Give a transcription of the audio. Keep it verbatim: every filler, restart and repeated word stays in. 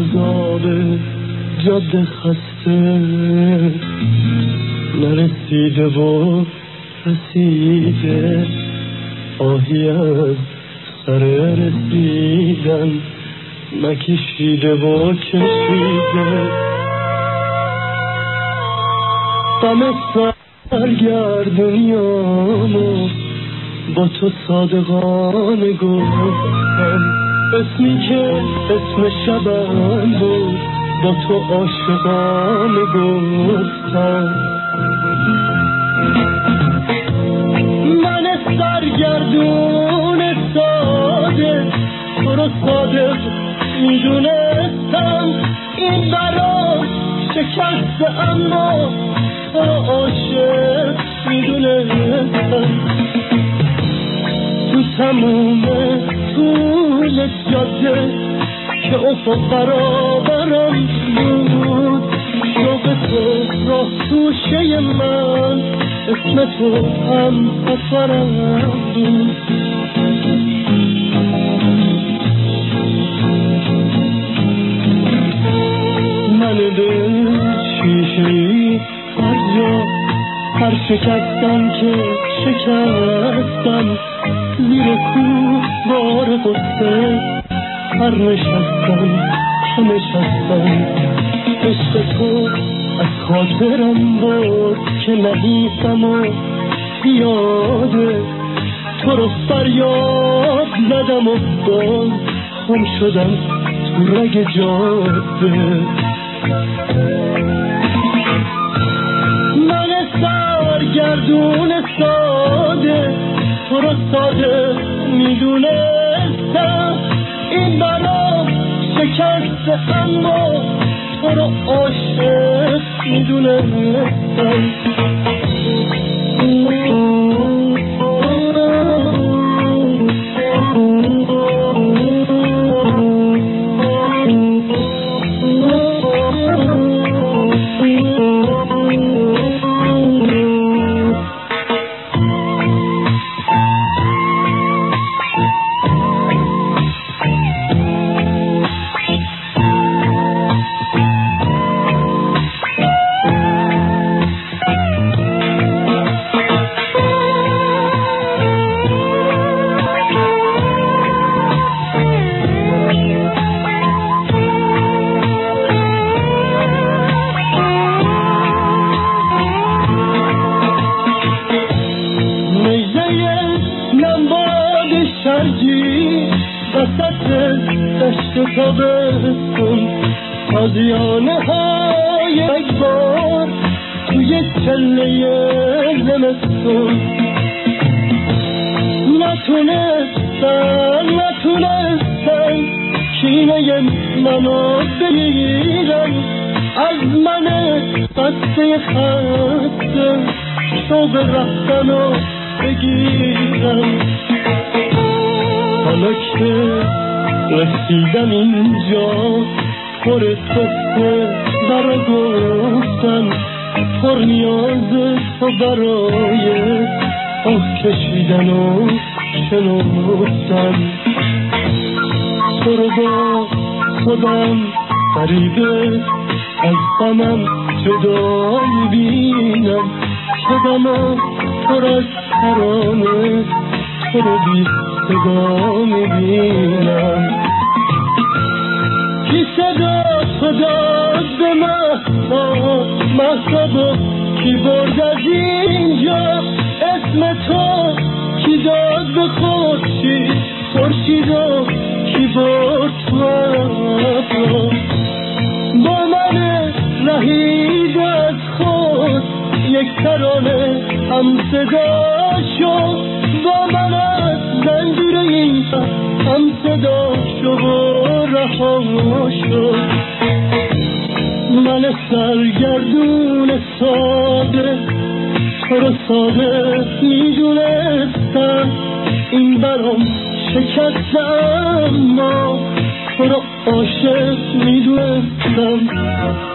عذاب جاده خسته نرسیده و رسیده، آهی از سر رسیدن نکشیده و کشیده. غم سرگردونیامو با تو صادقانه گفتم، اسمی که اسم شبم بود با تو عاشقانه گفتم. من سرگردون ساده تو رو صادق میدونستم، این برام شکسته اما تو رو عاشق میدونستم. تو تموم طول جاده که افق برابرم بود، شوق تو راه توشه من، اسم تو هم سفرم بود. من دل شیشه‌ای هر جا هر شکستم که شکستم، زیر کوه بار قصه هر نشستم که نشستم. عشق تو از خاطرم بود که نهیستم و پیاده، تو رو فریاد زدم و باز خم شدم تو رگ جاده. من سرگردون ساده تو رو ساده میدونستم، این برام شکسته اما تو رو عاشق میدونستم. تازیانه های اکبار توی چله زمستون، نتونستن نتونستن کینه منو بگیرن، از من قصه خسته شوق رفتنو بگیرن. حالا که رسیدم اینجا پر قصه برا گفتن، پر نیاز تو برای آه کشیدن و شنفتن. تو رو با خودم غریبه از غمم جدا میبینم، شدم پر از ترانه تو رو بی صدا میبینم. کی صدا تو داد به مهتاب مهتاب و کی برد از اینجا، اسم تو کی داد به خورشید خورشید و کی برد تو افراد. با من رهید از خود یک ترانه هم صدا شد، با من از زنجیر این هم صدا شد و رها شد. من سرگردون ساده تو رو ساده میدونستم، این برام شکستم اما تو رو عاشق میدونستم.